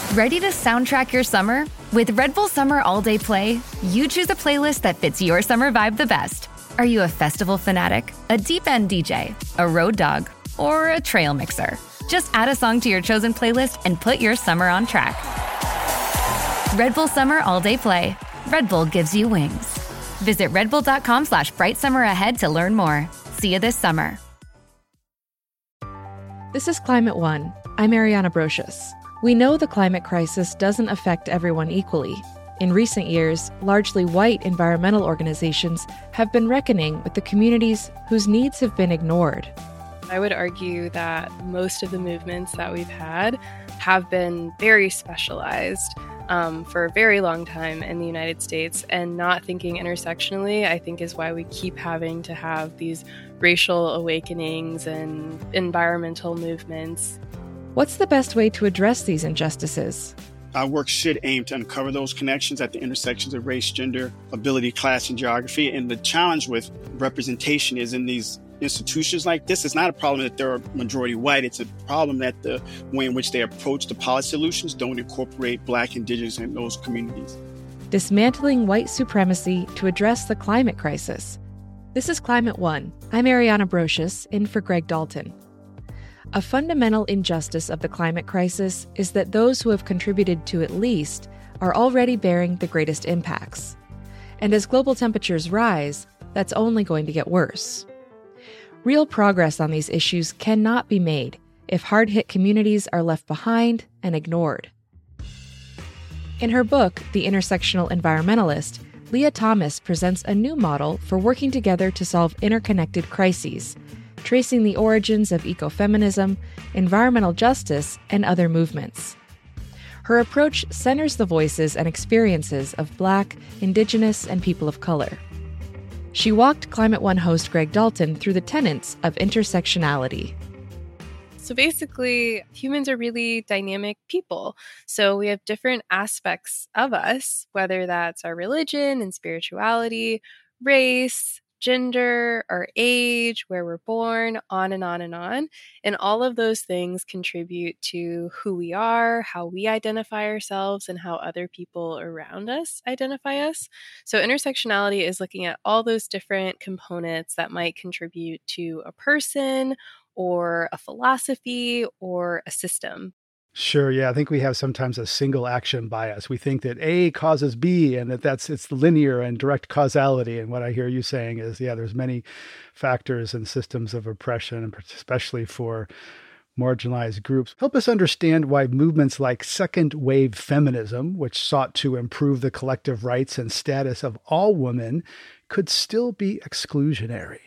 Ready to soundtrack your summer? With Red Bull Summer All Day Play, you choose a playlist that fits your summer vibe the best. Are you a festival fanatic, a deep end DJ, a road dog, or a trail mixer? Just add a song to your chosen playlist and put your summer on track. Red Bull Summer All Day Play. Red Bull gives you wings. Visit redbull.com/brightsummer ahead to learn more. See you this summer. This is Climate One. I'm Ariana Brocious. We know the climate crisis doesn't affect everyone equally. In recent years, largely white environmental organizations have been reckoning with the communities whose needs have been ignored. I would argue that most of the movements that we've had have been very specialized for a very long time in the United States, and not thinking intersectionally, I think, is why we keep having to have these racial awakenings and environmental movements. What's the best way to address these injustices? Our work should aim to uncover those connections at the intersections of race, gender, ability, class, and geography. And the challenge with representation is in these institutions like this, it's not a problem that they're majority white. It's a problem that the way in which they approach the policy solutions don't incorporate Black, Indigenous, and those communities. Dismantling white supremacy to address the climate crisis. This is Climate One. I'm Ariana Brocious, in for Greg Dalton. A fundamental injustice of the climate crisis is that those who have contributed to it least are already bearing the greatest impacts. And as global temperatures rise, that's only going to get worse. Real progress on these issues cannot be made if hard-hit communities are left behind and ignored. In her book, The Intersectional Environmentalist, Leah Thomas presents a new model for working together to solve interconnected crises, tracing the origins of ecofeminism, environmental justice, and other movements. Her approach centers the voices and experiences of Black, Indigenous, and people of color. She walked Climate One host Greg Dalton through the tenets of intersectionality. So basically, humans are really dynamic people. So we have different aspects of us, whether that's our religion and spirituality, race, gender, our age, where we're born, on and on and on. And all of those things contribute to who we are, how we identify ourselves, and how other people around us identify us. So intersectionality is looking at all those different components that might contribute to a person or a philosophy or a system. Sure. Yeah. I think we have sometimes a single action bias. We think that A causes B and it's linear and direct causality. And what I hear you saying is, there's many factors and systems of oppression, and especially for marginalized groups. Help us understand why movements like second wave feminism, which sought to improve the collective rights and status of all women, could still be exclusionary.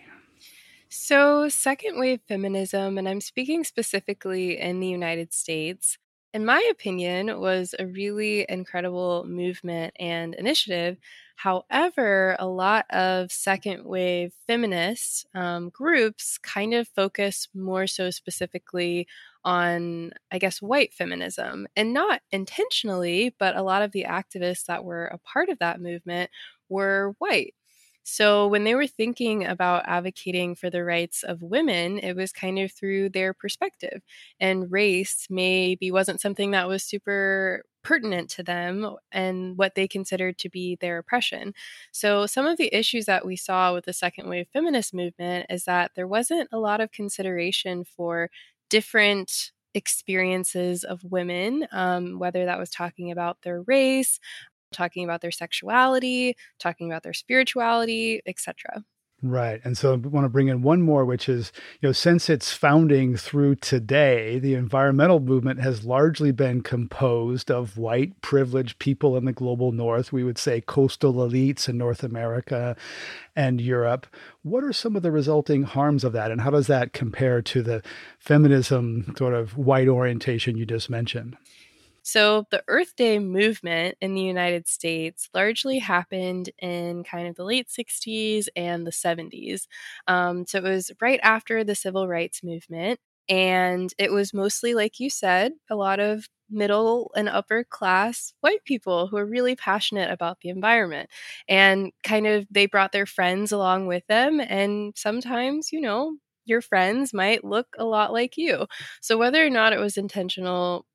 So second wave feminism, and I'm speaking specifically in the United States, in my opinion, was a really incredible movement and initiative. However, a lot of second wave feminist groups kind of focus more so specifically on, I guess, white feminism, and not intentionally, but a lot of the activists that were a part of that movement were white. So when they were thinking about advocating for the rights of women, it was kind of through their perspective. And race maybe wasn't something that was super pertinent to them and what they considered to be their oppression. So some of the issues that we saw with the second wave feminist movement is that there wasn't a lot of consideration for different experiences of women, whether that was talking about their race, talking about their sexuality, talking about their spirituality, etc. Right. And so I want to bring in one more, which is, since its founding through today, the environmental movement has largely been composed of white, privileged people in the global north. We would say coastal elites in North America and Europe. What are some of the resulting harms of that? And how does that compare to the feminism sort of white orientation you just mentioned? So the Earth Day movement in the United States largely happened in kind of the late 60s and the 70s. So it was right after the Civil Rights Movement. And it was mostly, like you said, a lot of middle and upper class white people who are really passionate about the environment. And kind of they brought their friends along with them. And sometimes, your friends might look a lot like you. So whether or not it was intentional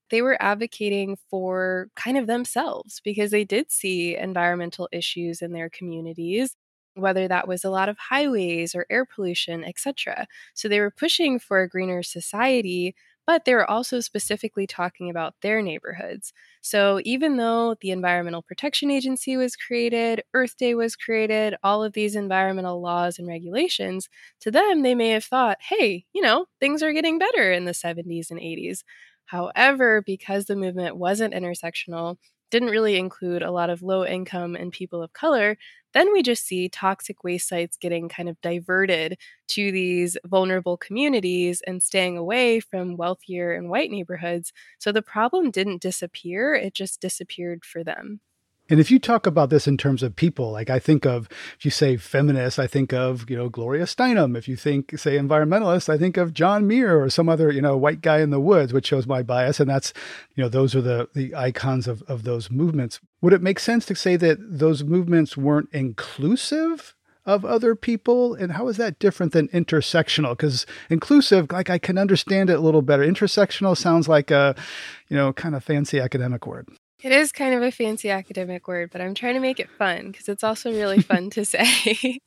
They were advocating for kind of themselves because they did see environmental issues in their communities, whether that was a lot of highways or air pollution, etc. So they were pushing for a greener society, but they were also specifically talking about their neighborhoods. So even though the Environmental Protection Agency was created, Earth Day was created, all of these environmental laws and regulations, to them, they may have thought, hey, things are getting better in the 70s and 80s. However, because the movement wasn't intersectional, didn't really include a lot of low income and people of color, then we just see toxic waste sites getting kind of diverted to these vulnerable communities and staying away from wealthier and white neighborhoods. So the problem didn't disappear, it just disappeared for them. And if you talk about this in terms of people, like I think of, if you say feminist, I think of, Gloria Steinem. If you think, say, environmentalist, I think of John Muir or some other, white guy in the woods, which shows my bias. And that's, those are the icons of those movements. Would it make sense to say that those movements weren't inclusive of other people? And how is that different than intersectional? Because inclusive, like I can understand it a little better. Intersectional sounds like a, kind of fancy academic word. It is kind of a fancy academic word, but I'm trying to make it fun because it's also really fun to say.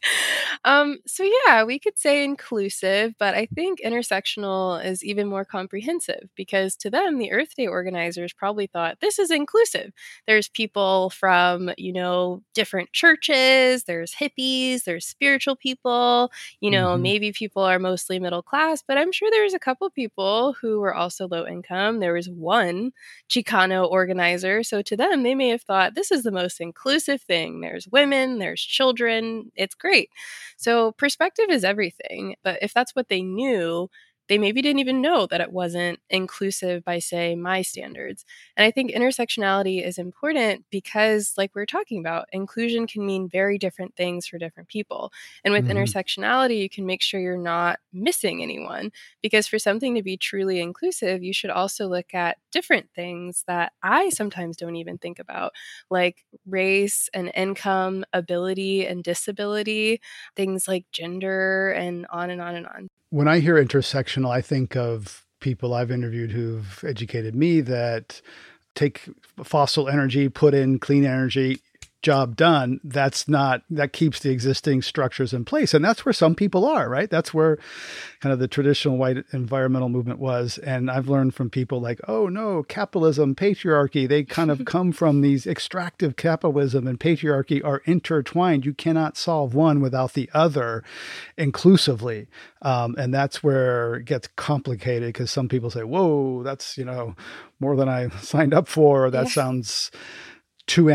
So yeah, we could say inclusive, but I think intersectional is even more comprehensive because to them, the Earth Day organizers probably thought this is inclusive. There's people from, different churches, there's hippies, there's spiritual people, maybe people are mostly middle class, but I'm sure there's a couple people who were also low income. There was one Chicano organizer. So to them, they may have thought this is the most inclusive thing. There's women, there's children. It's great. So perspective is everything. But if that's what they knew, they maybe didn't even know that it wasn't inclusive by, say, my standards. And I think intersectionality is important because, like we were talking about, inclusion can mean very different things for different people. And with intersectionality, you can make sure you're not missing anyone. Because for something to be truly inclusive, you should also look at different things that I sometimes don't even think about, like race and income, ability and disability, things like gender, and on and on and on. When I hear intersectional, I think of people I've interviewed who've educated me that take fossil energy, put in clean energy, job done. That keeps the existing structures in place. And that's where some people are, right? That's where kind of the traditional white environmental movement was. And I've learned from people like, oh no, capitalism, patriarchy, they kind of come from these extractive capitalism and patriarchy are intertwined. You cannot solve one without the other inclusively. And that's where it gets complicated because some people say, whoa, that's, more than I signed up for. Or that sounds too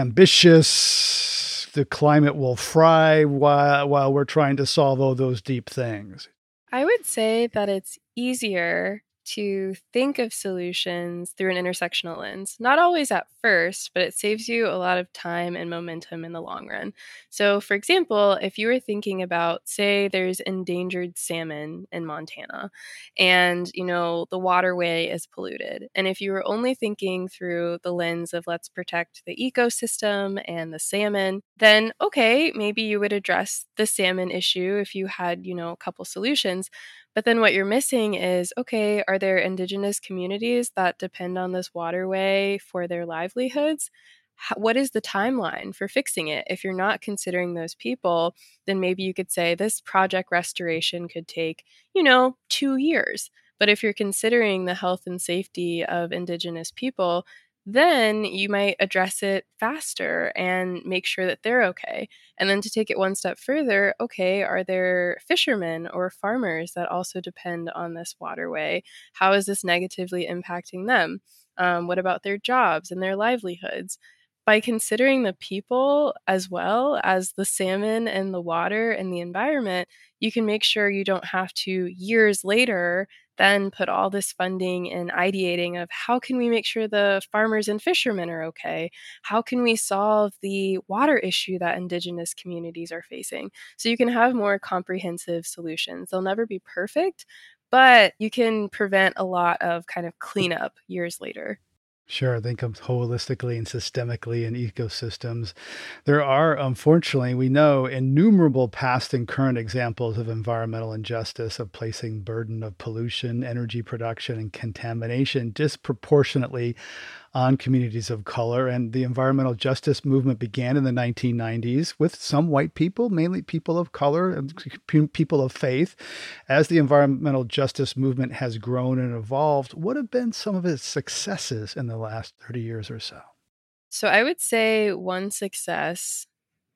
ambitious. The climate will fry while we're trying to solve all those deep things. I would say that it's easier to think of solutions through an intersectional lens. Not always at first, but it saves you a lot of time and momentum in the long run. So, for example, if you were thinking about, say, there's endangered salmon in Montana and, the waterway is polluted. And if you were only thinking through the lens of let's protect the ecosystem and the salmon, then, okay, maybe you would address the salmon issue if you had, a couple solutions. But then what you're missing is, okay, are there indigenous communities that depend on this waterway for their livelihoods? What is the timeline for fixing it? If you're not considering those people, then maybe you could say this project restoration could take, 2 years. But if you're considering the health and safety of indigenous people, then you might address it faster and make sure that they're okay. And then to take it one step further, okay, are there fishermen or farmers that also depend on this waterway? How is this negatively impacting them? What about their jobs and their livelihoods? By considering the people as well as the salmon and the water and the environment, you can make sure you don't have to, years later, then put all this funding in ideating of how can we make sure the farmers and fishermen are okay? How can we solve the water issue that indigenous communities are facing? So you can have more comprehensive solutions. They'll never be perfect, but you can prevent a lot of kind of cleanup years later. Sure, think of holistically and systemically in ecosystems. There are, unfortunately, we know innumerable past and current examples of environmental injustice, of placing burden of pollution, energy production, and contamination disproportionately on communities of color. And the environmental justice movement began in the 1990s with some white people, mainly people of color and people of faith. As the environmental justice movement has grown and evolved, what have been some of its successes in the last 30 years or so? So I would say one success.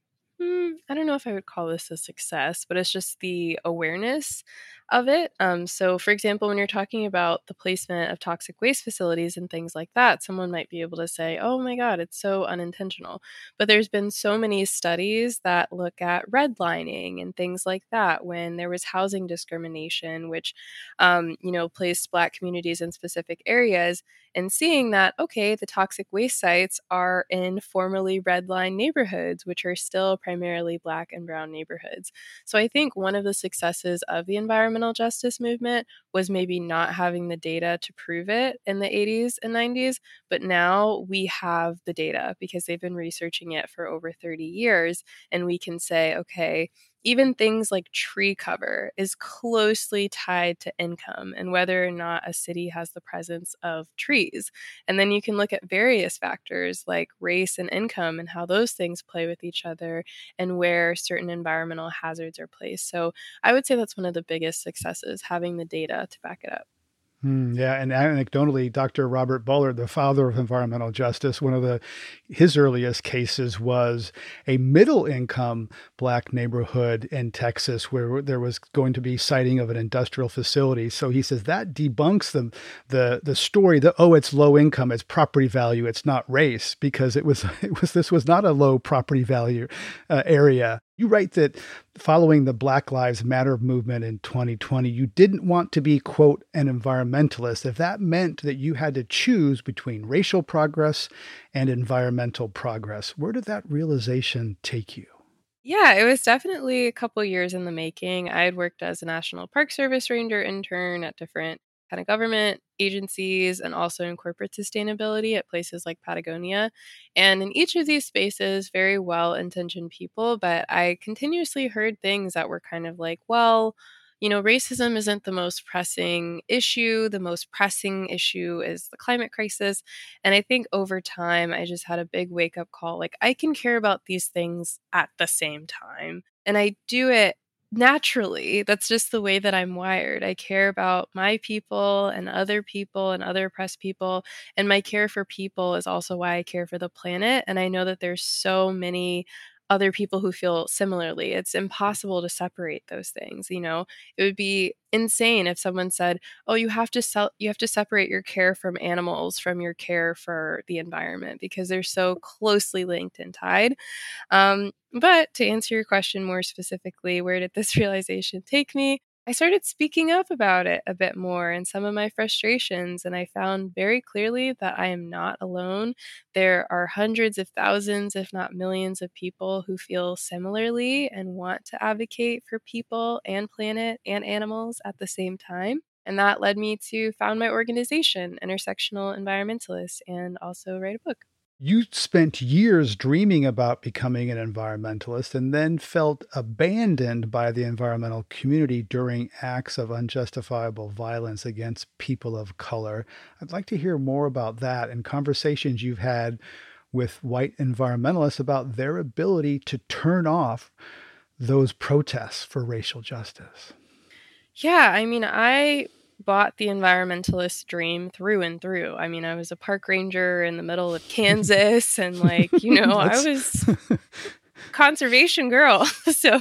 I don't know if I would call this a success, but it's just the awareness of it. So, for example, when you're talking about the placement of toxic waste facilities and things like that, someone might be able to say, oh my God, it's so unintentional. But there's been so many studies that look at redlining and things like that when there was housing discrimination, which, placed Black communities in specific areas and seeing that, okay, the toxic waste sites are in formerly red line neighborhoods, which are still primarily Black and brown neighborhoods. So I think one of the successes of the environmental justice movement was maybe not having the data to prove it in the 80s and 90s, but now we have the data because they've been researching it for over 30 years. And we can say, okay, even things like tree cover is closely tied to income and whether or not a city has the presence of trees. And then you can look at various factors like race and income and how those things play with each other and where certain environmental hazards are placed. So I would say that's one of the biggest successes, having the data to back it up. Yeah, and anecdotally, Dr. Robert Bullard, the father of environmental justice, his earliest cases was a middle-income Black neighborhood in Texas where there was going to be siting of an industrial facility. So he says that debunks the story that, oh, it's low income, it's property value, it's not race, because this was not a low property value area. You write that following the Black Lives Matter movement in 2020, you didn't want to be, quote, an environmentalist if that meant that you had to choose between racial progress and environmental progress. Where did that realization take you? Yeah, it was definitely a couple years in the making. I had worked as a National Park Service ranger intern at different kind of government agencies and also in corporate sustainability at places like Patagonia. And in each of these spaces, very well-intentioned people, but I continuously heard things that were kind of like, well, racism isn't the most pressing issue. The most pressing issue is the climate crisis. And I think over time, I just had a big wake up call. Like, I can care about these things at the same time. And I do it naturally. That's just the way that I'm wired. I care about my people and other oppressed people. And my care for people is also why I care for the planet. And I know that there's so many other people who feel similarly. It's impossible to separate those things. It would be insane if someone said, "Oh, you have to separate your care from animals from your care for the environment because they're so closely linked and tied." But to answer your question more specifically, where did this realization take me? I started speaking up about it a bit more and some of my frustrations, and I found very clearly that I am not alone. There are hundreds of thousands, if not millions, of people who feel similarly and want to advocate for people and planet and animals at the same time. And that led me to found my organization, Intersectional Environmentalists, and also write a book. You spent years dreaming about becoming an environmentalist and then felt abandoned by the environmental community during acts of unjustifiable violence against people of color. I'd like to hear more about that and conversations you've had with white environmentalists about their ability to turn off those protests for racial justice. Yeah, I bought the environmentalist dream through and through. I was a park ranger in the middle of Kansas and I was conservation girl. So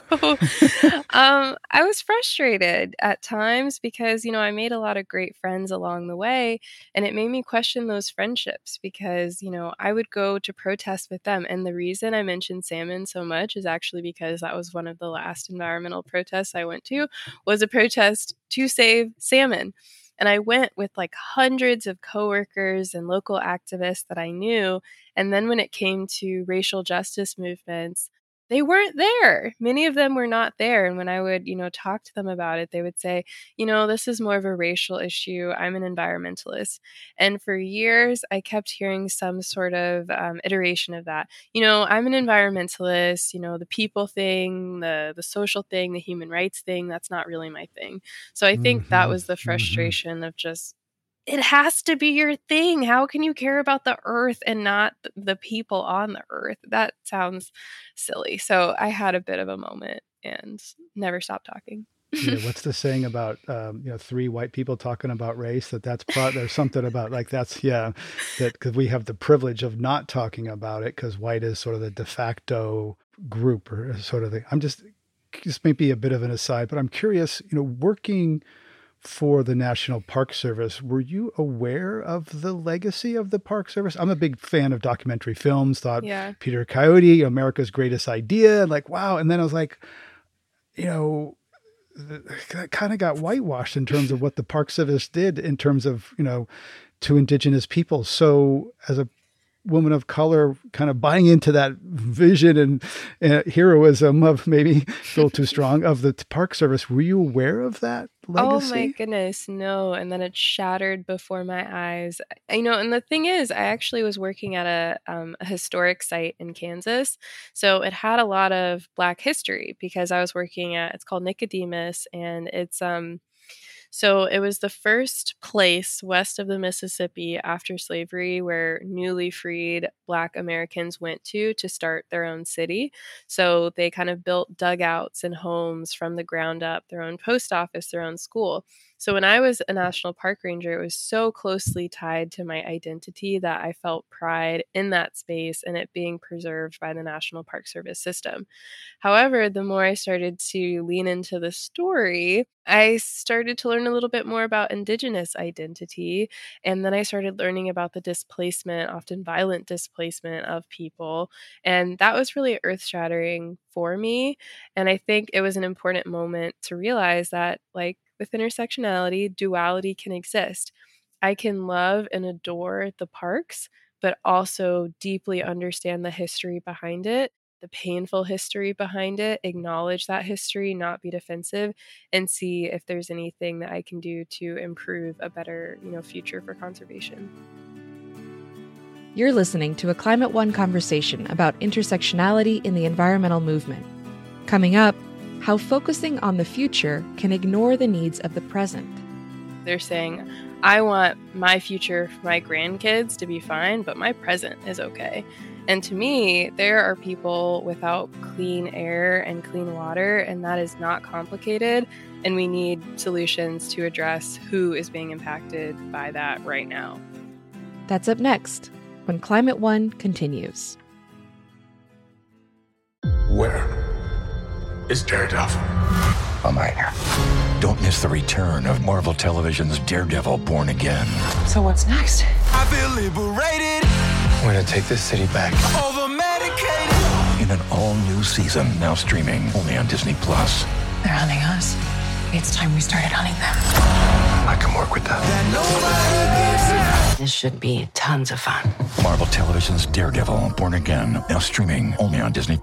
I was frustrated at times because, I made a lot of great friends along the way. And it made me question those friendships because, I would go to protest with them. And the reason I mentioned salmon so much is actually because that was one of the last environmental protests I went to, was a protest to save salmon. And I went with like hundreds of coworkers and local activists that I knew. And then when it came to racial justice movements, they weren't there. Many of them were not there. And when I would, talk to them about it, they would say, this is more of a racial issue. I'm an environmentalist. And for years, I kept hearing some sort of iteration of that. I'm an environmentalist, the people thing, the social thing, the human rights thing, that's not really my thing. So I think that was the frustration of just, it has to be your thing. How can you care about the earth and not the people on the earth? That sounds silly. So I had a bit of a moment and never stopped talking. What's the saying about three white people talking about race? There's something about like that because we have the privilege of not talking about it because white is sort of the de facto group or sort of this may be a bit of an aside, but I'm curious, working for the National Park Service, were you aware of the legacy of the Park Service? I'm a big fan of documentary films, thought Peter Coyote, America's Greatest Idea, like, wow. And then I was like, that kind of got whitewashed in terms of what the Park Service did in terms of, to Indigenous people. So as a woman of color, kind of buying into that vision and heroism of maybe a little too strong of the Park Service. Were you aware of that legacy? Oh my goodness, no. And then it shattered before my eyes. And the thing is, I actually was working at a historic site in Kansas. So it had a lot of Black history because I was working it's called Nicodemus, and it's so it was the first place west of the Mississippi after slavery where newly freed Black Americans went to start their own city. So they kind of built dugouts and homes from the ground up, their own post office, their own school. So when I was a national park ranger, it was so closely tied to my identity that I felt pride in that space and it being preserved by the National Park Service system. However, the more I started to lean into the story, I started to learn a little bit more about Indigenous identity. And then I started learning about the displacement, often violent displacement of people. And that was really earth-shattering for me. And I think it was an important moment to realize that, like, with intersectionality, duality can exist. I can love and adore the parks, but also deeply understand the history behind it, the painful history behind it, acknowledge that history, not be defensive, and see if there's anything that I can do to improve a better, future for conservation. You're listening to a Climate One conversation about intersectionality in the environmental movement. Coming up, how focusing on the future can ignore the needs of the present. They're saying, I want my future for my grandkids to be fine, but my present is okay. And to me, there are people without clean air and clean water, and that is not complicated. And we need solutions to address who is being impacted by that right now. That's up next, when Climate One continues. Where is Daredevil? I'm right here. Don't miss the return of Marvel Television's Daredevil Born Again. So what's next? I feel liberated. We're gonna take this city back. Over-medicated. In an all-new season, now streaming only on Disney+. They're hunting us. It's time we started hunting them. I can work with that. This should be tons of fun. Marvel Television's Daredevil Born Again, now streaming only on Disney+.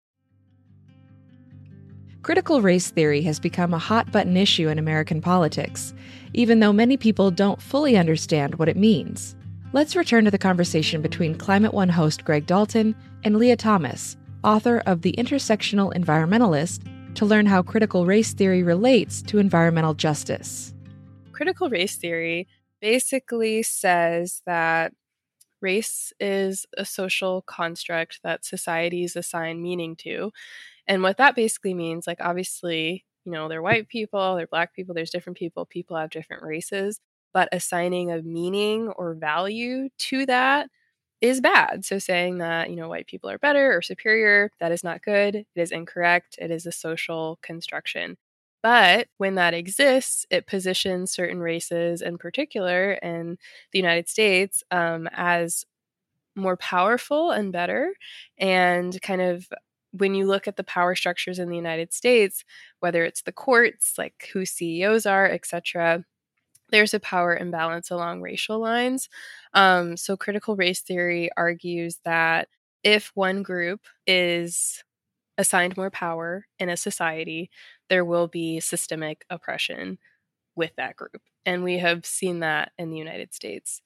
Critical race theory has become a hot-button issue in American politics, even though many people don't fully understand what it means. Let's return to the conversation between Climate One host Greg Dalton and Leah Thomas, author of The Intersectional Environmentalist, to learn how critical race theory relates to environmental justice. Critical race theory basically says that race is a social construct that societies assign meaning to. And what that basically means, like, obviously, they're white people, they're Black people, there's different people have different races, but assigning a meaning or value to that is bad. So saying that, white people are better or superior, that is not good. It is incorrect. It is a social construction. But when that exists, it positions certain races in particular in the United States as more powerful and better. And kind of when you look at the power structures in the United States, whether it's the courts, like who CEOs are, etc., there's a power imbalance along racial lines. So critical race theory argues that if one group is assigned more power in a society, there will be systemic oppression with that group. And we have seen that in the United States.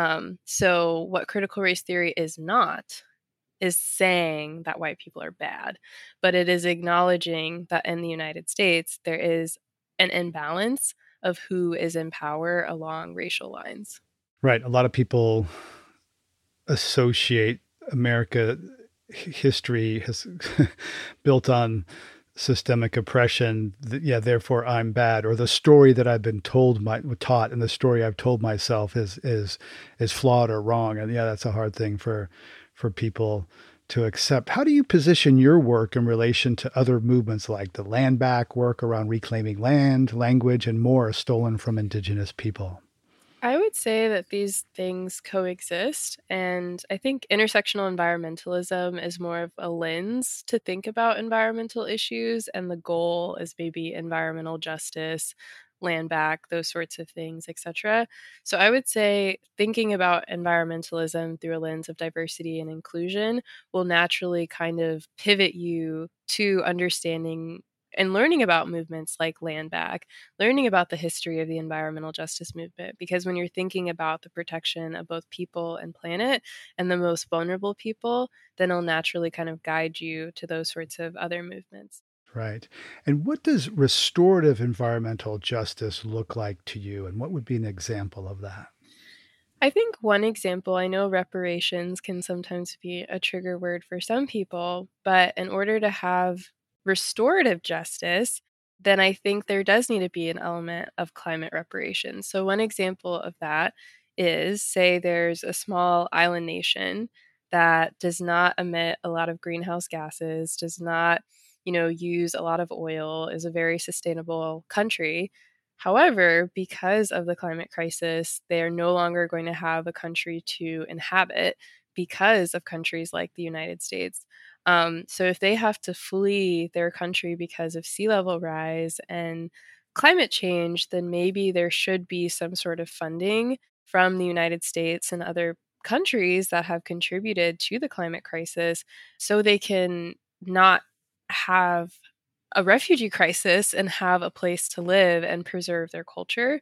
So what critical race theory is not is saying that white people are bad, but it is acknowledging that in the United States, there is an imbalance of who is in power along racial lines. Right. A lot of people associate America history has built on systemic oppression. Therefore I'm bad, or the story that I've been taught, and the story I've told myself is flawed or wrong. And that's a hard thing for people to accept. How do you position your work in relation to other movements like the Land Back work around reclaiming land, language, and more stolen from Indigenous people? I would say that these things coexist, and I think intersectional environmentalism is more of a lens to think about environmental issues, and the goal is maybe environmental justice, land back, those sorts of things, etc. So I would say thinking about environmentalism through a lens of diversity and inclusion will naturally kind of pivot you to understanding and learning about movements like Land Back, learning about the history of the environmental justice movement. Because when you're thinking about the protection of both people and planet and the most vulnerable people, then it'll naturally kind of guide you to those sorts of other movements. Right. And what does restorative environmental justice look like to you? And what would be an example of that? I think one example, I know reparations can sometimes be a trigger word for some people, but in order to have restorative justice, then I think there does need to be an element of climate reparations. So one example of that is, say there's a small island nation that does not emit a lot of greenhouse gases, does not, use a lot of oil, is a very sustainable country. However, because of the climate crisis, they are no longer going to have a country to inhabit because of countries like the United States. So if they have to flee their country because of sea level rise and climate change, then maybe there should be some sort of funding from the United States and other countries that have contributed to the climate crisis so they can not have a refugee crisis and have a place to live and preserve their culture.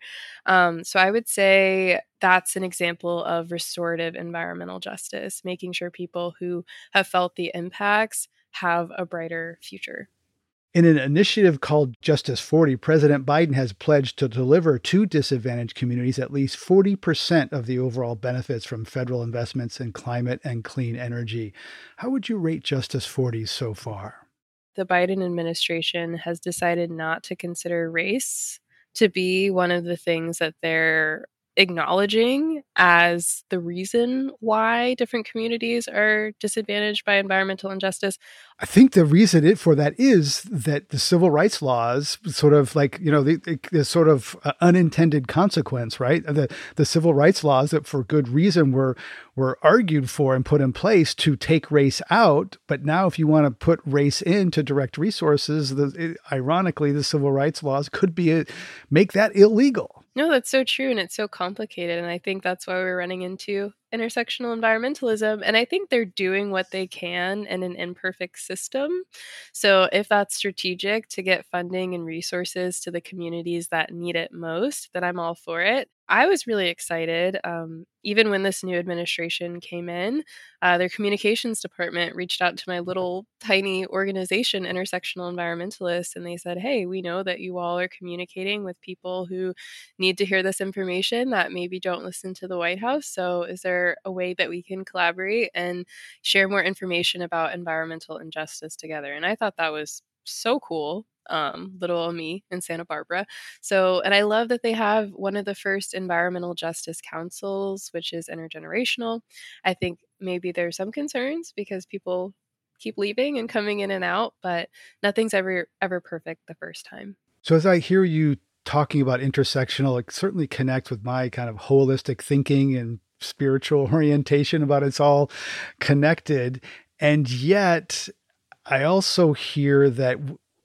So I would say that's an example of restorative environmental justice, making sure people who have felt the impacts have a brighter future. In an initiative called Justice 40, President Biden has pledged to deliver to disadvantaged communities at least 40% of the overall benefits from federal investments in climate and clean energy. How would you rate Justice 40 so far? The Biden administration has decided not to consider race to be one of the things that they're acknowledging as the reason why different communities are disadvantaged by environmental injustice. I think the reason for that is that the civil rights laws sort of like, the sort of unintended consequence, right? The civil rights laws that for good reason were argued for and put in place to take race out. But now if you want to put race into direct resources, ironically, the civil rights laws could make that illegal. No, that's so true. And it's so complicated. And I think that's why we're running into intersectional environmentalism. And I think they're doing what they can in an imperfect system. So if that's strategic to get funding and resources to the communities that need it most, then I'm all for it. I was really excited. Even when this new administration came in, their communications department reached out to my little tiny organization, Intersectional Environmentalists, and they said, hey, we know that you all are communicating with people who need to hear this information that maybe don't listen to the White House. So is there a way that we can collaborate and share more information about environmental injustice together? And I thought that was so cool. Little old me in Santa Barbara. So, and I love that they have one of the first environmental justice councils, which is intergenerational. I think maybe there's some concerns because people keep leaving and coming in and out, but nothing's ever perfect the first time. So as I hear you talking about intersectional, it certainly connects with my kind of holistic thinking and spiritual orientation about it's all connected. And yet I also hear that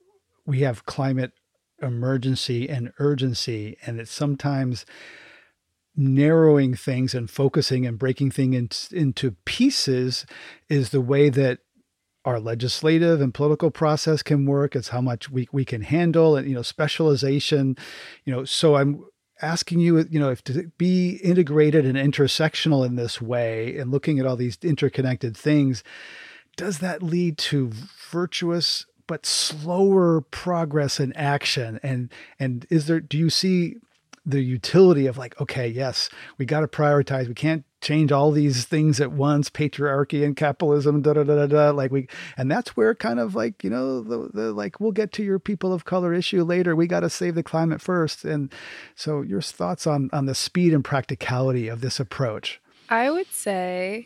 we have climate emergency and urgency, and it's sometimes narrowing things and focusing and breaking things into pieces is the way that our legislative and political process can work. It's how much we can handle, and, specialization, so I'm asking you, if to be integrated and intersectional in this way and looking at all these interconnected things, does that lead to virtuous but slower progress and action? And do you see the utility of like, okay, yes, we got to prioritize. We can't change all these things at once, patriarchy and capitalism, and that's where kind of like, the like, we'll get to your people of color issue later. We got to save the climate first. And so your thoughts on the speed and practicality of this approach? I would say,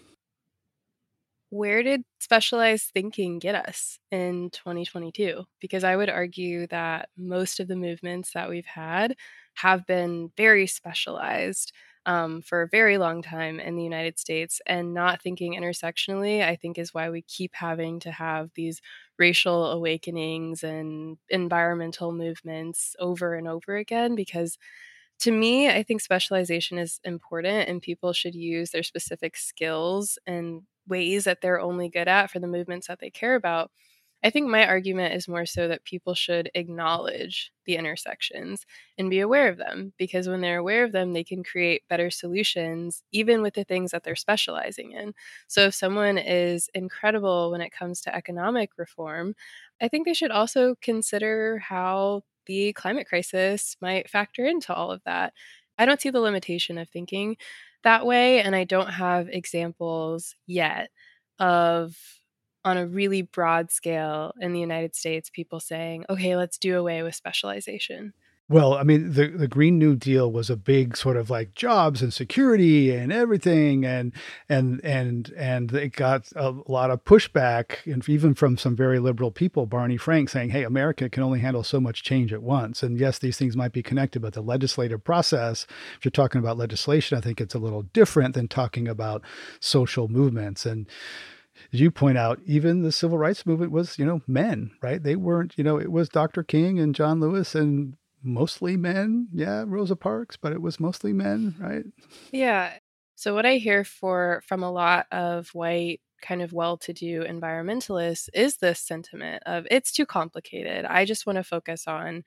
where did specialized thinking get us in 2022? Because I would argue that most of the movements that we've had have been very specialized for a very long time in the United States, and not thinking intersectionally, I think, is why we keep having to have these racial awakenings and environmental movements over and over again. Because to me, I think specialization is important, and people should use their specific skills and ways that they're only good at for the movements that they care about. I think my argument is more so that people should acknowledge the intersections and be aware of them, because when they're aware of them, they can create better solutions, even with the things that they're specializing in. So if someone is incredible when it comes to economic reform, I think they should also consider how the climate crisis might factor into all of that. I don't see the limitation of thinking that way, and I don't have examples yet of, on a really broad scale in the United States, people saying, okay, let's do away with specialization. Well, I mean, the Green New Deal was a big sort of like jobs and security and everything, and it got a lot of pushback, and even from some very liberal people, Barney Frank, saying, "Hey, America can only handle so much change at once." And yes, these things might be connected, but the legislative process, if you're talking about legislation, I think it's a little different than talking about social movements. And as you point out, even the civil rights movement was, men, right? They weren't, it was Dr. King and John Lewis and mostly men. Yeah, Rosa Parks, but it was mostly men, right? Yeah. So what I hear from a lot of white kind of well-to-do environmentalists is this sentiment of, it's too complicated. I just want to focus on,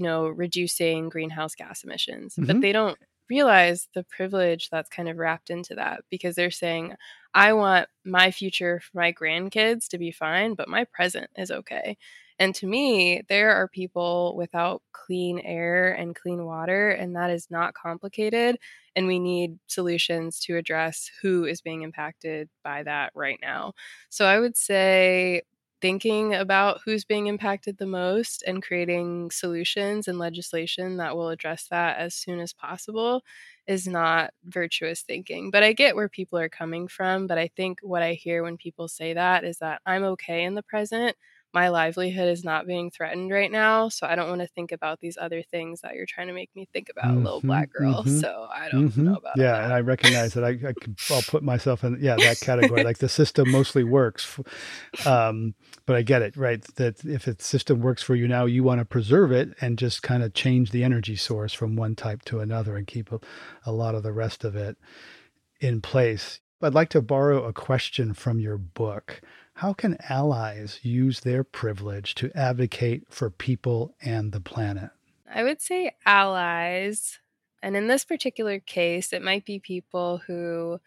reducing greenhouse gas emissions. Mm-hmm. But they don't realize the privilege that's kind of wrapped into that, because they're saying, I want my future for my grandkids to be fine, but my present is okay. And to me, there are people without clean air and clean water, and that is not complicated. And we need solutions to address who is being impacted by that right now. So I would say thinking about who's being impacted the most and creating solutions and legislation that will address that as soon as possible is not virtuous thinking. But I get where people are coming from. But I think what I hear when people say that is that I'm okay in the present. My livelihood is not being threatened right now, so I don't want to think about these other things that you're trying to make me think about, little black girl. So I don't know about that. Yeah, and I recognize that I'll put myself in that category. Like the system mostly works, but I get it, right? That if the system works for you now, you want to preserve it and just kind of change the energy source from one type to another and keep a lot of the rest of it in place. I'd like to borrow a question from your book. How can allies use their privilege to advocate for people and the planet? I would say allies, and in this particular case, it might be people who,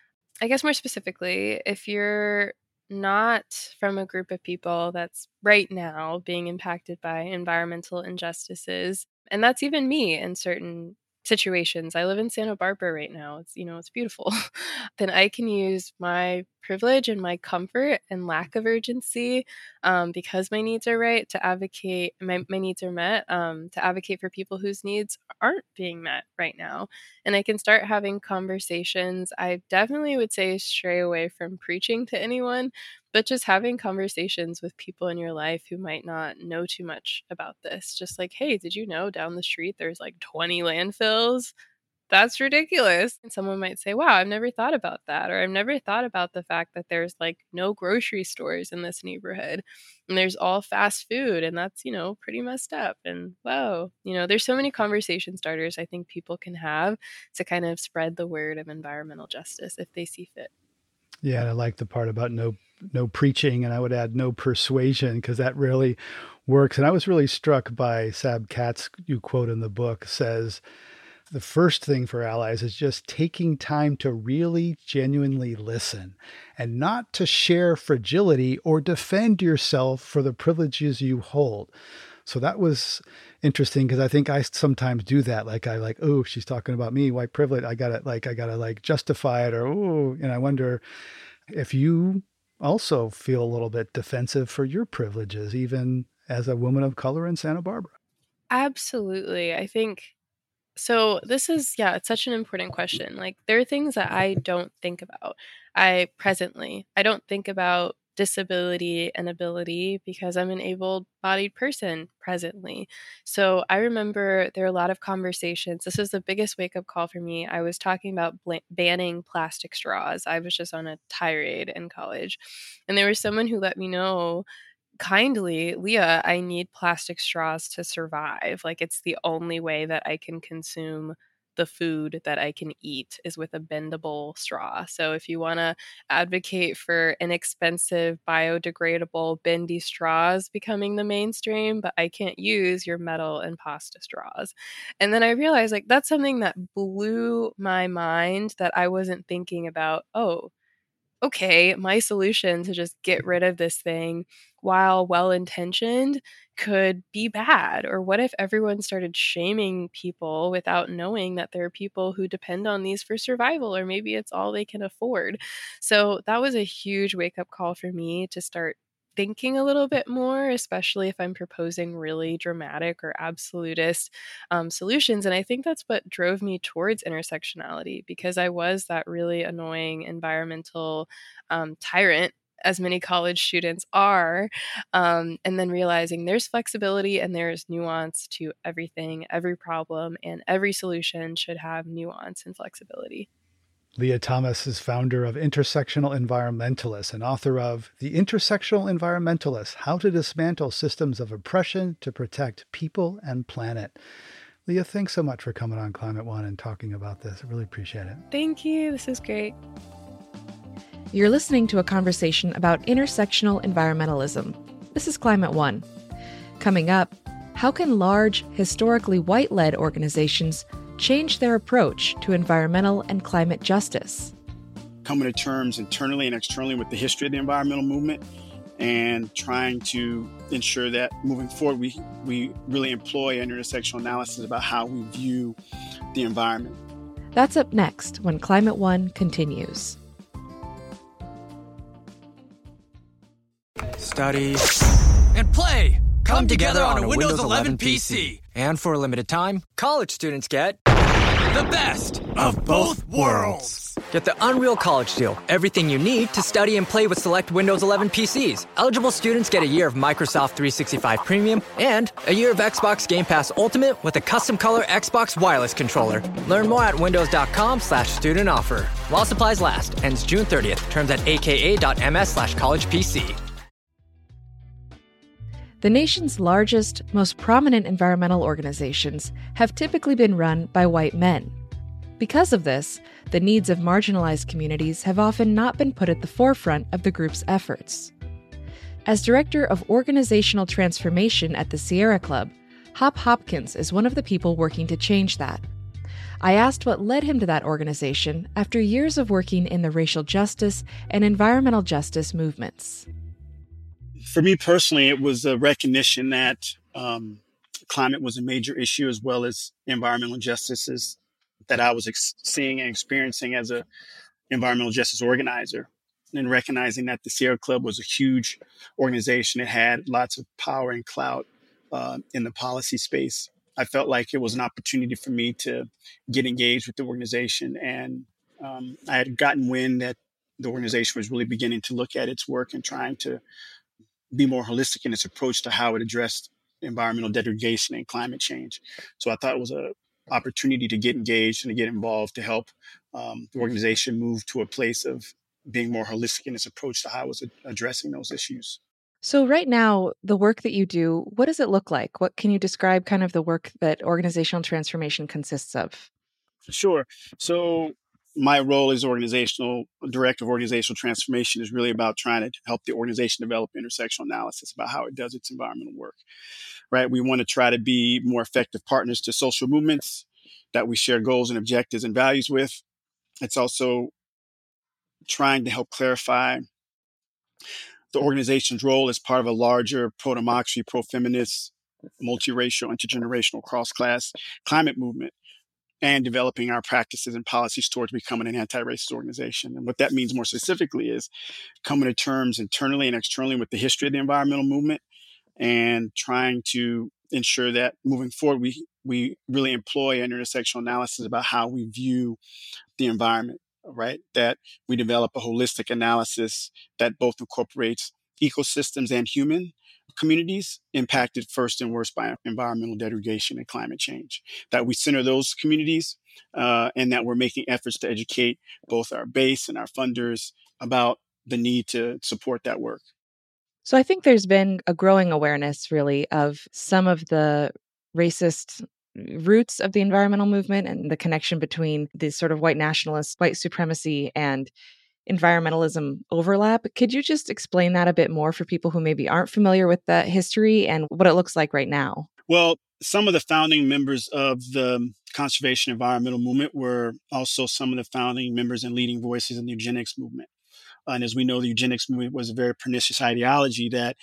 I guess more specifically, if you're not from a group of people that's right now being impacted by environmental injustices, and that's even me in certain situations. I live in Santa Barbara right now. It's beautiful. Then I can use my privilege and my comfort and lack of urgency, because my needs are right, to advocate, my needs are met, to advocate for people whose needs aren't being met right now. And I can start having conversations. I definitely would say stray away from preaching to anyone, but just having conversations with people in your life who might not know too much about this. Just like, hey, did you know down the street there's like 20 landfills? That's ridiculous. And someone might say, wow, I've never thought about that. Or I've never thought about the fact that there's like no grocery stores in this neighborhood and there's all fast food, and that's, pretty messed up. And whoa, there's so many conversation starters I think people can have to kind of spread the word of environmental justice if they see fit. Yeah, and I like the part about no preaching, and I would add no persuasion, because that really works. And I was really struck by Sab Katz, you quote in the book, says the first thing for allies is just taking time to really genuinely listen and not to share fragility or defend yourself for the privileges you hold. So that was interesting, because I think I sometimes do that. Like oh, she's talking about me, white privilege. I gotta justify it, or oh, and I wonder if you also feel a little bit defensive for your privileges, even as a woman of color in Santa Barbara. Absolutely. I think so. This is, yeah, it's such an important question. Like, there are things that I don't think about. I don't think about disability and ability because I'm an able-bodied person presently. So I remember there are a lot of conversations. This was the biggest wake-up call for me. I was talking about banning plastic straws. I was just on a tirade in college. And there was someone who let me know kindly, Leah, I need plastic straws to survive. Like, it's the only way that I can consume the food that I can eat is with a bendable straw. So if you want to advocate for inexpensive, biodegradable, bendy straws becoming the mainstream, but I can't use your metal and pasta straws. And then I realized, like, that's something that blew my mind, that I wasn't thinking about. Oh, okay, my solution to just get rid of this thing, while well intentioned, could be bad. Or what if everyone started shaming people without knowing that there are people who depend on these for survival, or maybe it's all they can afford? So that was a huge wake up call for me to start thinking a little bit more, especially if I'm proposing really dramatic or absolutist solutions. And I think that's what drove me towards intersectionality, because I was that really annoying environmental tyrant, as many college students are, and then realizing there's flexibility and there's nuance to everything, every problem, and every solution should have nuance and flexibility. Leah Thomas is founder of Intersectional Environmentalists and author of The Intersectional Environmentalist: How to Dismantle Systems of Oppression to Protect People and Planet. Leah, thanks so much for coming on Climate One and talking about this. I really appreciate it. Thank you. This is great. You're listening to a conversation about intersectional environmentalism. This is Climate One. Coming up, how can large, historically white-led organizations change their approach to environmental and climate justice? Coming to terms internally and externally with the history of the environmental movement, and trying to ensure that moving forward, we really employ an intersectional analysis about how we view the environment. That's up next when Climate One continues. Study and play come together on a Windows 11 PC. And for a limited time, college students get the best of both worlds. Get the Unreal College Deal. Everything you need to study and play with select Windows 11 PCs. Eligible students get a year of Microsoft 365 Premium and a year of Xbox Game Pass Ultimate with a custom color Xbox wireless controller. Learn more at windows.com/student offer. While supplies last. Ends June 30th. Terms at aka.ms/collegepc. The nation's largest, most prominent environmental organizations have typically been run by white men. Because of this, the needs of marginalized communities have often not been put at the forefront of the group's efforts. As director of organizational transformation at the Sierra Club, Hop Hopkins is one of the people working to change that. I asked what led him to that organization after years of working in the racial justice and environmental justice movements. For me personally, it was a recognition that climate was a major issue, as well as environmental injustices that I was seeing and experiencing as a environmental justice organizer, and recognizing that the Sierra Club was a huge organization. It had lots of power and clout in the policy space. I felt like it was an opportunity for me to get engaged with the organization. And I had gotten wind that the organization was really beginning to look at its work and trying to be more holistic in its approach to how it addressed environmental degradation and climate change. So I thought it was an opportunity to get engaged and to get involved to help the organization move to a place of being more holistic in its approach to how it was addressing those issues. So right now, the work that you do, what does it look like? What can you describe kind of the work that organizational transformation consists of? Sure. So my role as director of organizational transformation is really about trying to help the organization develop intersectional analysis about how it does its environmental work, right? We want to try to be more effective partners to social movements that we share goals and objectives and values with. It's also trying to help clarify the organization's role as part of a larger pro-democracy, pro-feminist, multiracial, intergenerational, cross-class climate movement, and developing our practices and policies towards becoming an anti-racist organization. And what that means more specifically is coming to terms internally and externally with the history of the environmental movement and trying to ensure that moving forward, we really employ an intersectional analysis about how we view the environment, right? That we develop a holistic analysis that both incorporates ecosystems and human communities impacted first and worst by environmental degradation and climate change. That we center those communities and that we're making efforts to educate both our base and our funders about the need to support that work. So I think there's been a growing awareness, really, of some of the racist roots of the environmental movement and the connection between the sort of white nationalist, white supremacy, and environmentalism overlap. Could you just explain that a bit more for people who maybe aren't familiar with that history and what it looks like right now? Well, some of the founding members of the conservation environmental movement were also some of the founding members and leading voices in the eugenics movement. And as we know, the eugenics movement was a very pernicious ideology that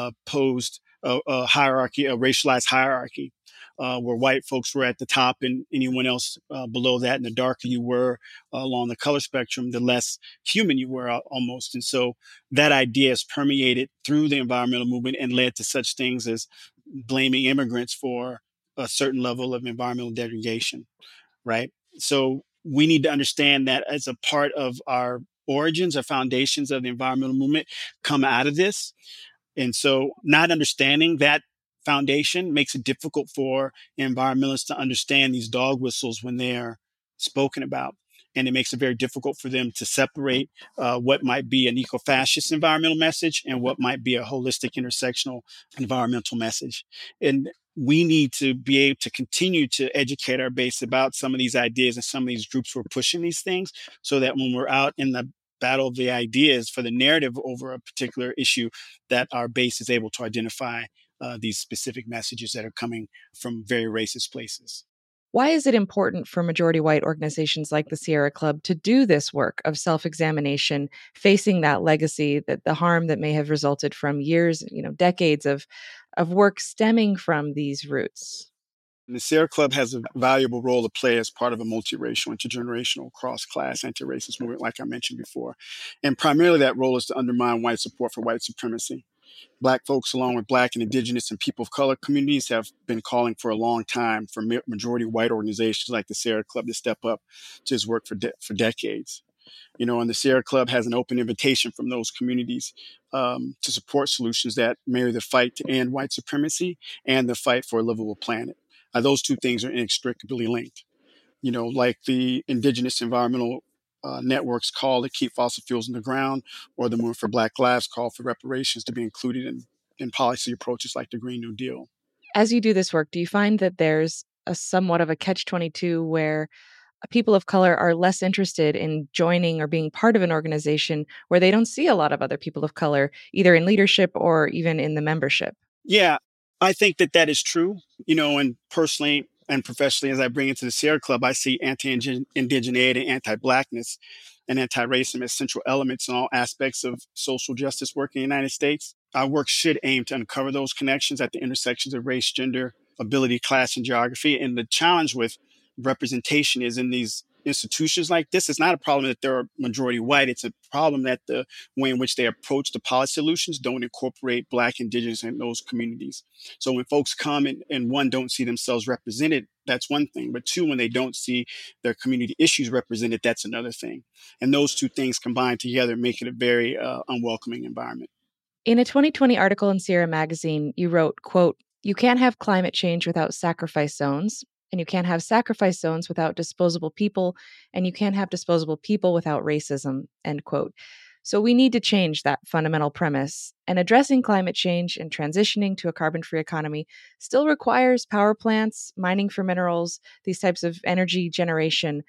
posed a hierarchy, a racialized hierarchy, where white folks were at the top and anyone else below that. And the darker you were along the color spectrum, the less human you were almost. And so that idea has permeated through the environmental movement and led to such things as blaming immigrants for a certain level of environmental degradation, right? So we need to understand that as a part of our origins or foundations of the environmental movement come out of this. And so not understanding that foundation makes it difficult for environmentalists to understand these dog whistles when they're spoken about. And it makes it very difficult for them to separate what might be an eco-fascist environmental message and what might be a holistic intersectional environmental message. And we need to be able to continue to educate our base about some of these ideas and some of these groups who are pushing these things so that when we're out in the battle of the ideas for the narrative over a particular issue, that our base is able to identify these specific messages that are coming from very racist places. Why is it important for majority white organizations like the Sierra Club to do this work of self-examination, facing that legacy, that the harm that may have resulted from years, decades of work stemming from these roots? And the Sierra Club has a valuable role to play as part of a multiracial, intergenerational, cross-class, anti-racist movement, like I mentioned before. And primarily that role is to undermine white support for white supremacy. Black folks, along with Black and Indigenous and people of color communities, have been calling for a long time for majority white organizations like the Sierra Club to step up to its work for decades. And the Sierra Club has an open invitation from those communities to support solutions that marry the fight to end white supremacy and the fight for a livable planet. Those two things are inextricably linked. Like the Indigenous environmental networks call to keep fossil fuels in the ground, or the Movement for Black Lives call for reparations to be included in policy approaches like the Green New Deal. As you do this work, do you find that there's a somewhat of a catch-22 where people of color are less interested in joining or being part of an organization where they don't see a lot of other people of color, either in leadership or even in the membership? Yeah, I think that is true, and personally and professionally, as I bring into the Sierra Club, I see anti-indigeneity and anti-Blackness and anti-racism as central elements in all aspects of social justice work in the United States. Our work should aim to uncover those connections at the intersections of race, gender, ability, class, and geography. And the challenge with representation is in these institutions like this, it's not a problem that they're majority white. It's a problem that the way in which they approach the policy solutions don't incorporate Black, Indigenous, and those communities. So when folks come and one, don't see themselves represented, that's one thing. But two, when they don't see their community issues represented, that's another thing. And those two things combined together make it a very unwelcoming environment. In a 2020 article in Sierra Magazine, you wrote, quote, "You can't have climate change without sacrifice zones. And you can't have sacrifice zones without disposable people, and you can't have disposable people without racism," end quote. So we need to change that fundamental premise. And addressing climate change and transitioning to a carbon-free economy still requires power plants, mining for minerals, these types of energy generation.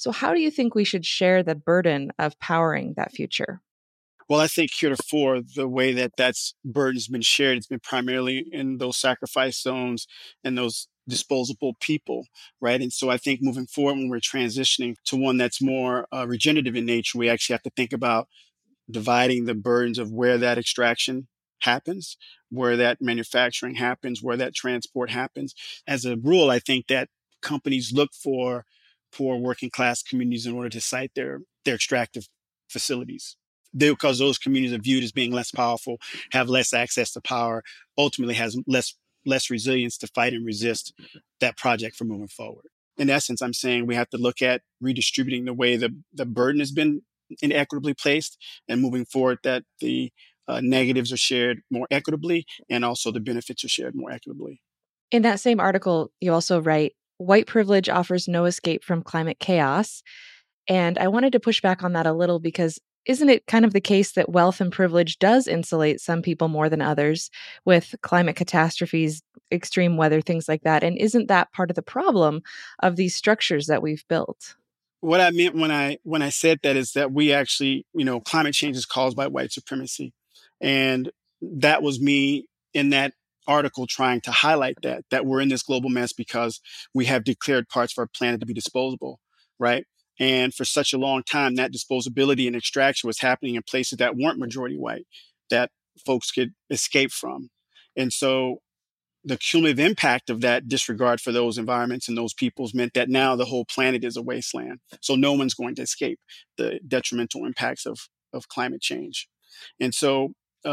So, how do you think we should share the burden of powering that future? Well, I think heretofore, the way that that's burden's been shared, it's been primarily in those sacrifice zones and those disposable people, right? And so I think moving forward, when we're transitioning to one that's more regenerative in nature, we actually have to think about dividing the burdens of where that extraction happens, where that manufacturing happens, where that transport happens. As a rule, I think that companies look for poor working class communities in order to site their extractive facilities. Because those communities are viewed as being less powerful, have less access to power, ultimately has less resilience to fight and resist that project from moving forward. In essence, I'm saying we have to look at redistributing the way the burden has been inequitably placed, and moving forward that the negatives are shared more equitably and also the benefits are shared more equitably. In that same article, you also write, white privilege offers no escape from climate chaos. And I wanted to push back on that a little because isn't it kind of the case that wealth and privilege does insulate some people more than others with climate catastrophes, extreme weather, things like that? And isn't that part of the problem of these structures that we've built? What I meant when I said that is that we actually, climate change is caused by white supremacy. And that was me in that article trying to highlight that we're in this global mess because we have declared parts of our planet to be disposable, right? And for such a long time, that disposability and extraction was happening in places that weren't majority white, that folks could escape from. And so the cumulative impact of that disregard for those environments and those peoples meant that now the whole planet is a wasteland. So no one's going to escape the detrimental impacts of climate change. And so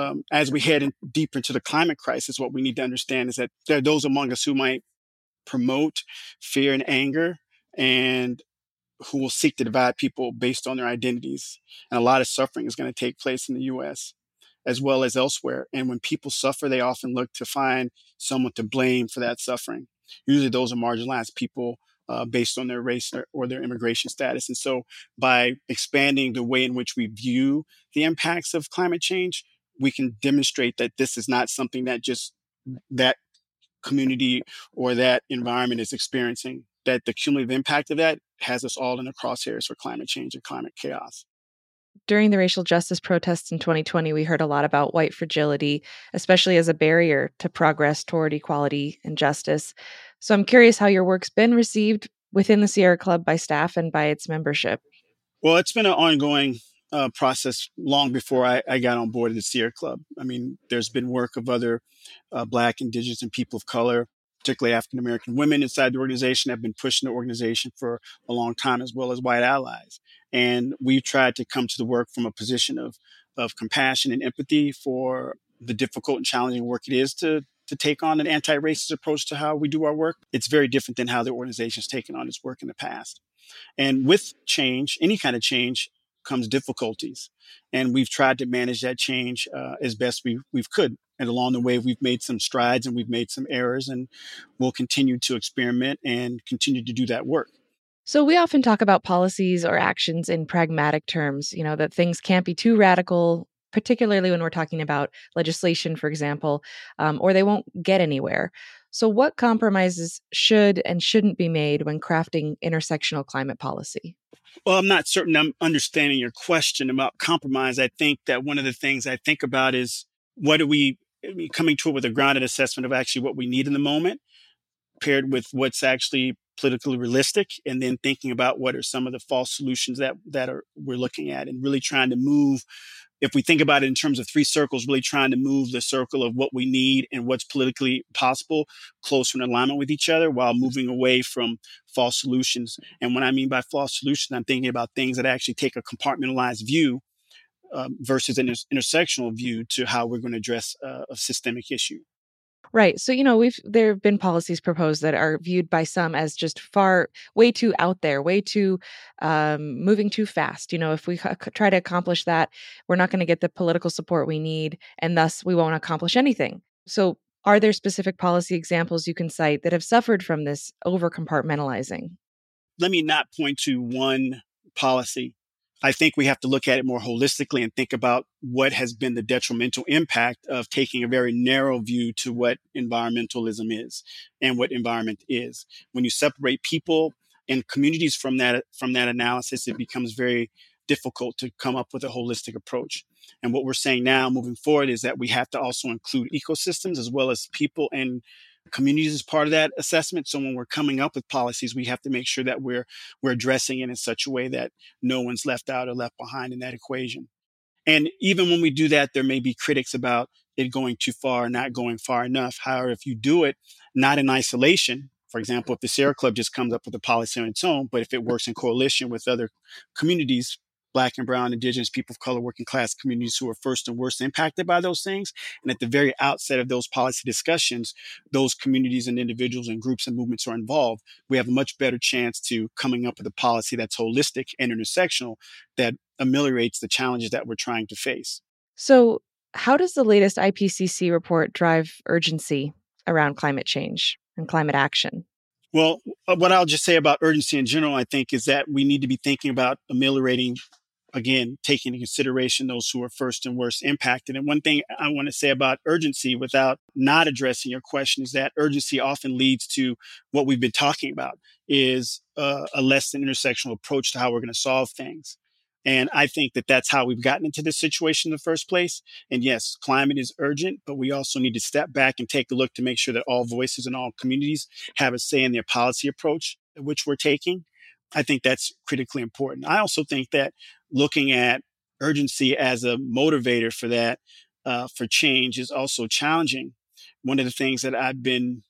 as we head deeper into the climate crisis, what we need to understand is that there are those among us who might promote fear and anger and who will seek to divide people based on their identities. And a lot of suffering is going to take place in the U.S. as well as elsewhere. And when people suffer, they often look to find someone to blame for that suffering. Usually those are marginalized people based on their race or their immigration status. And so by expanding the way in which we view the impacts of climate change, we can demonstrate that this is not something that just that community or that environment is experiencing, that the cumulative impact of that has us all in the crosshairs for climate change and climate chaos. During the racial justice protests in 2020, we heard a lot about white fragility, especially as a barrier to progress toward equality and justice. So I'm curious how your work's been received within the Sierra Club by staff and by its membership. Well, it's been an ongoing process long before I got on board at the Sierra Club. I mean, there's been work of other Black, Indigenous, and people of color, particularly African-American women inside the organization, have been pushing the organization for a long time, as well as white allies. And we've tried to come to the work from a position of compassion and empathy for the difficult and challenging work it is to take on an anti-racist approach to how we do our work. It's very different than how the organization's taken on its work in the past. And with change, any kind of change, comes difficulties. And we've tried to manage that change as best we've could. And along the way, we've made some strides and we've made some errors, and we'll continue to experiment and continue to do that work. So we often talk about policies or actions in pragmatic terms, that things can't be too radical, particularly when we're talking about legislation, for example, or they won't get anywhere. So what compromises should and shouldn't be made when crafting intersectional climate policy? Well, I'm not certain I'm understanding your question about compromise. I think that one of the things I think about is coming to it with a grounded assessment of actually what we need in the moment, paired with what's actually politically realistic, and then thinking about what are some of the false solutions that we're looking at, and really trying to move. If we think about it in terms of three circles, really trying to move the circle of what we need and what's politically possible closer in alignment with each other while moving away from false solutions. And when I mean by false solutions, I'm thinking about things that actually take a compartmentalized view versus an intersectional view to how we're going to address a systemic issue. Right. So, there have been policies proposed that are viewed by some as just way too out there, way too moving too fast. If we try to accomplish that, we're not going to get the political support we need, and thus we won't accomplish anything. So are there specific policy examples you can cite that have suffered from this over compartmentalizing? Let me not point to one policy. I think we have to look at it more holistically and think about what has been the detrimental impact of taking a very narrow view to what environmentalism is and what environment is. When you separate people in communities from that analysis, it becomes very difficult to come up with a holistic approach. And what we're saying now moving forward is that we have to also include ecosystems as well as people and communities as part of that assessment. So when we're coming up with policies, we have to make sure that we're addressing it in such a way that no one's left out or left behind in that equation. And even when we do that, there may be critics about it going too far, not going far enough. However, if you do it not in isolation, for example, if the Sierra Club just comes up with a policy on its own, but if it works in coalition with other communities, Black and Brown, Indigenous, people of color, working class communities who are first and worst impacted by those things. And at the very outset of those policy discussions, those communities and individuals and groups and movements are involved. We have a much better chance to coming up with a policy that's holistic and intersectional that ameliorates the challenges that we're trying to face. So, how does the latest IPCC report drive urgency around climate change and climate action? Well, what I'll just say about urgency in general, I think, is that we need to be thinking about ameliorating, again, taking into consideration those who are first and worst impacted. And one thing I want to say about urgency without not addressing your question is that urgency often leads to what we've been talking about, is a less than intersectional approach to how we're going to solve things. And I think that that's how we've gotten into this situation in the first place. And yes, climate is urgent, but we also need to step back and take a look to make sure that all voices and all communities have a say in their policy approach, which we're taking. I think that's critically important. I also think that looking at urgency as a motivator for that, for change, is also challenging. One of the things that I've been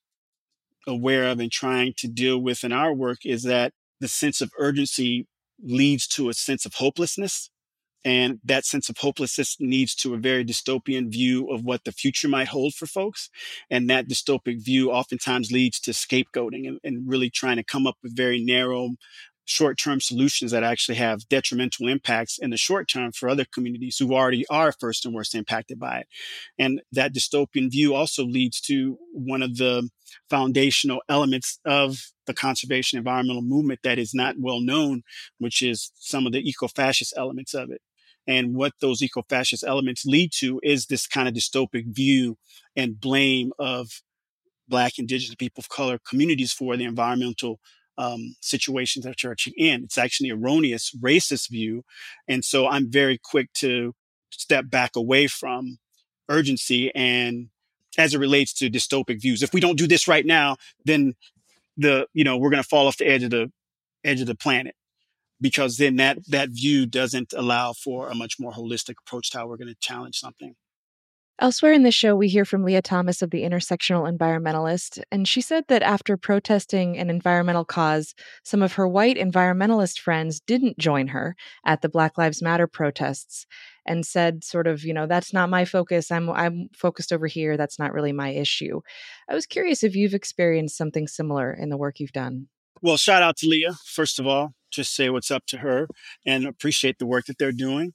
aware of and trying to deal with in our work is that the sense of urgency leads to a sense of hopelessness. And that sense of hopelessness leads to a very dystopian view of what the future might hold for folks. And that dystopic view oftentimes leads to scapegoating and really trying to come up with very narrow, short-term solutions that actually have detrimental impacts in the short term for other communities who already are first and worst impacted by it. And that dystopian view also leads to one of the foundational elements of the conservation environmental movement that is not well known, which is some of the eco-fascist elements of it. And what those eco-fascist elements lead to is this kind of dystopic view and blame of Black, Indigenous, people of color communities for the environmental situations that you're in. It's actually an erroneous, racist view. And so I'm very quick to step back away from urgency and as it relates to dystopic views. If we don't do this right now, then we're going to fall off the edge of the planet, because then that view doesn't allow for a much more holistic approach to how we're going to challenge something. Elsewhere in the show, we hear from Leah Thomas of the Intersectional Environmentalist, and she said that after protesting an environmental cause, some of her white environmentalist friends didn't join her at the Black Lives Matter protests and said sort of, that's not my focus. I'm focused over here. That's not really my issue. I was curious if you've experienced something similar in the work you've done. Well, shout out to Leah, first of all. Just say what's up to her and appreciate the work that they're doing.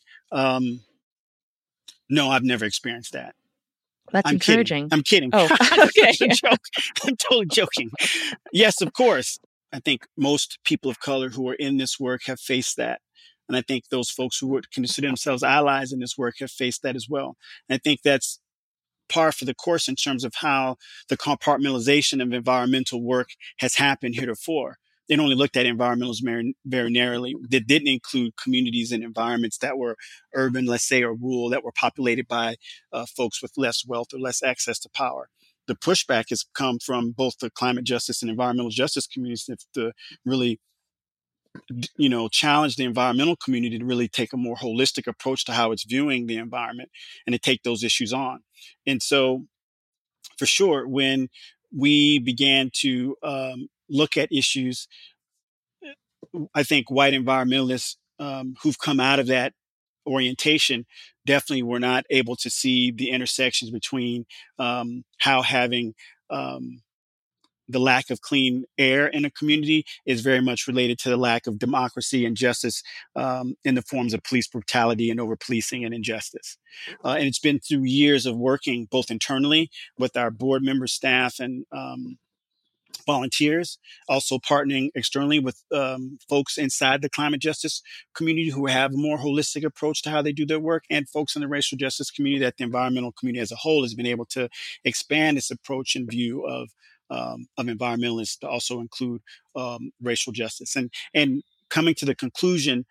No, I've never experienced that. That's encouraging. I'm kidding. Oh, okay. That's a joke. I'm totally joking. Yes, of course. I think most people of color who are in this work have faced that. And I think those folks who would consider themselves allies in this work have faced that as well. And I think that's par for the course in terms of how the compartmentalization of environmental work has happened heretofore. It only looked at environmentalism very narrowly. That didn't include communities and environments that were urban, let's say, or rural, that were populated by folks with less wealth or less access to power. The pushback has come from both the climate justice and environmental justice communities to really, challenge the environmental community to really take a more holistic approach to how it's viewing the environment and to take those issues on. And so, for sure, when we began to look at issues, I think white environmentalists who've come out of that orientation definitely were not able to see the intersections between how having the lack of clean air in a community is very much related to the lack of democracy and justice in the forms of police brutality and over-policing and injustice. And it's been through years of working both internally with our board member, staff, and volunteers, also partnering externally with folks inside the climate justice community who have a more holistic approach to how they do their work, and folks in the racial justice community, that the environmental community as a whole has been able to expand its approach and view of of environmentalists to also include racial justice. And coming to the conclusion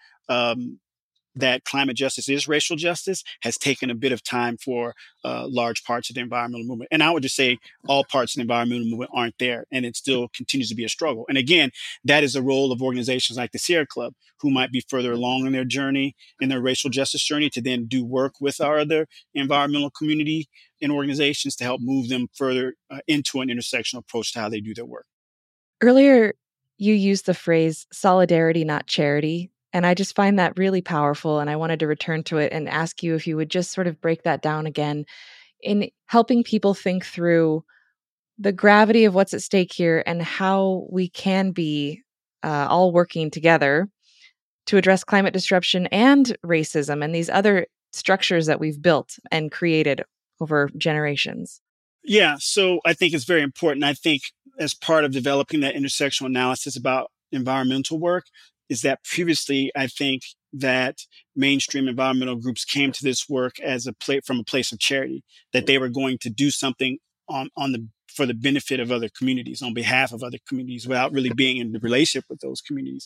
that climate justice is racial justice has taken a bit of time for large parts of the environmental movement. And I would just say all parts of the environmental movement aren't there, and it still continues to be a struggle. And again, that is the role of organizations like the Sierra Club, who might be further along in their journey, in their racial justice journey, to then do work with our other environmental community and organizations to help move them further into an intersectional approach to how they do their work. Earlier, you used the phrase solidarity, not charity. And I just find that really powerful. And I wanted to return to it and ask you if you would just sort of break that down again in helping people think through the gravity of what's at stake here and how we can be all working together to address climate disruption and racism and these other structures that we've built and created over generations. Yeah, so I think it's very important. I think as part of developing that intersectional analysis about environmental work, is that previously, I think that mainstream environmental groups came to this work as from a place of charity, that they were going to do something for the benefit of other communities, on behalf of other communities, without really being in the relationship with those communities,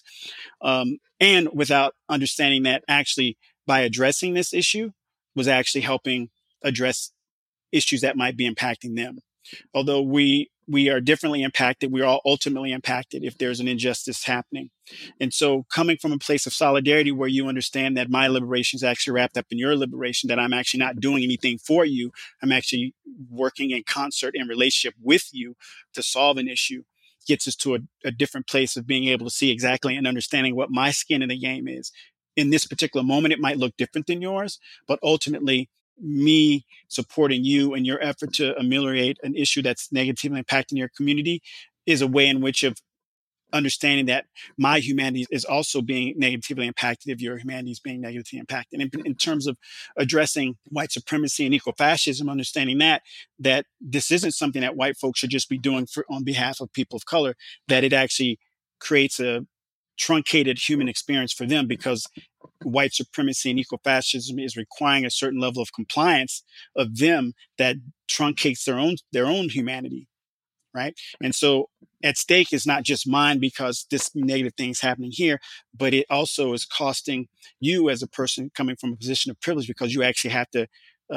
and without understanding that actually by addressing this issue was actually helping address issues that might be impacting them. Although we are differently impacted, we are all ultimately impacted if there's an injustice happening. And so coming from a place of solidarity where you understand that my liberation is actually wrapped up in your liberation, that I'm actually not doing anything for you, I'm actually working in concert in relationship with you to solve an issue, gets us to a different place of being able to see exactly and understanding what my skin in the game is. In this particular moment, it might look different than yours, but ultimately me supporting you and your effort to ameliorate an issue that's negatively impacting your community is a way in which of understanding that my humanity is also being negatively impacted if your humanity is being negatively impacted. And in terms of addressing white supremacy and ecofascism, understanding that this isn't something that white folks should just be doing on behalf of people of color, that it actually creates a truncated human experience for them, because white supremacy and ecofascism is requiring a certain level of compliance of them that truncates their own humanity, right? And so at stake is not just mine because this negative thing is happening here, but it also is costing you as a person coming from a position of privilege, because you actually have to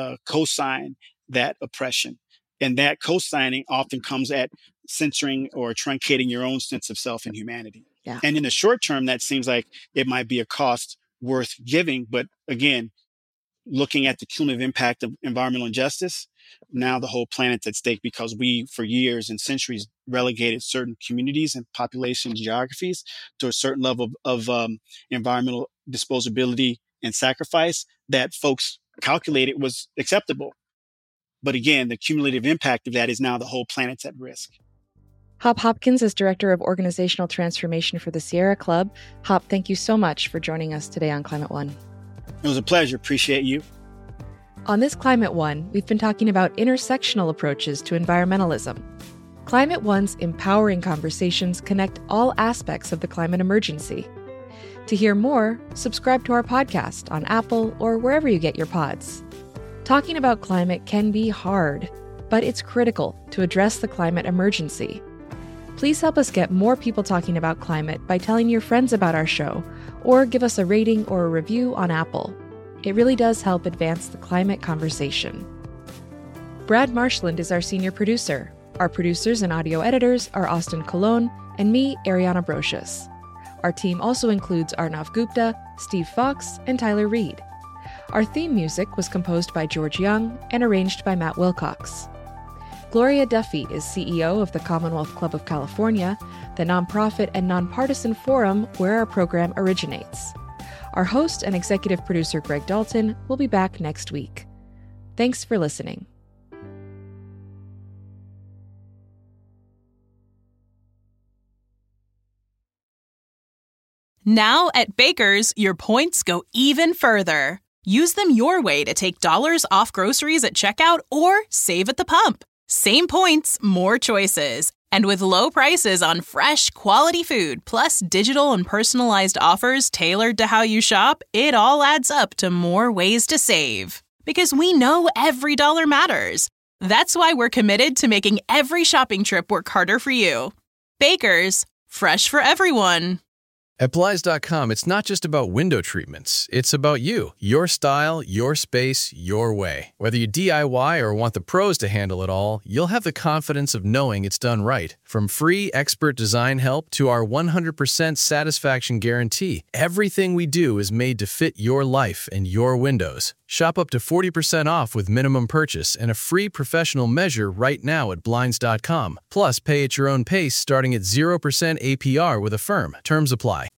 co-sign that oppression. And that co-signing often comes at censoring or truncating your own sense of self and humanity. Yeah. And in the short term, that seems like it might be a cost worth giving. But again, looking at the cumulative impact of environmental injustice, now the whole planet's at stake, because we, for years and centuries, relegated certain communities and population geographies to a certain level of environmental disposability and sacrifice that folks calculated was acceptable. But again, the cumulative impact of that is now the whole planet's at risk. Hop Hopkins is Director of Organizational Transformation for the Sierra Club. Hop, thank you so much for joining us today on Climate One. It was a pleasure. Appreciate you. On this Climate One, we've been talking about intersectional approaches to environmentalism. Climate One's empowering conversations connect all aspects of the climate emergency. To hear more, subscribe to our podcast on Apple or wherever you get your pods. Talking about climate can be hard, but it's critical to address the climate emergency. Please help us get more people talking about climate by telling your friends about our show, or give us a rating or a review on Apple. It really does help advance the climate conversation. Brad Marshland is our senior producer. Our producers and audio editors are Austin Colon and me, Ariana Brocious. Our team also includes Arnav Gupta, Steve Fox, and Tyler Reed. Our theme music was composed by George Young and arranged by Matt Wilcox. Gloria Duffy is CEO of the Commonwealth Club of California, the nonprofit and nonpartisan forum where our program originates. Our host and executive producer, Greg Dalton, will be back next week. Thanks for listening. Now at Baker's, your points go even further. Use them your way to take dollars off groceries at checkout or save at the pump. Same points, more choices. And with low prices on fresh, quality food, plus digital and personalized offers tailored to how you shop, it all adds up to more ways to save. Because we know every dollar matters. That's why we're committed to making every shopping trip work harder for you. Bakers, fresh for everyone. At Blinds.com, it's not just about window treatments. It's about you, your style, your space, your way. Whether you DIY or want the pros to handle it all, you'll have the confidence of knowing it's done right. From free expert design help to our 100% satisfaction guarantee, everything we do is made to fit your life and your windows. Shop up to 40% off with minimum purchase and a free professional measure right now at Blinds.com. Plus, pay at your own pace starting at 0% APR with Affirm. Terms apply.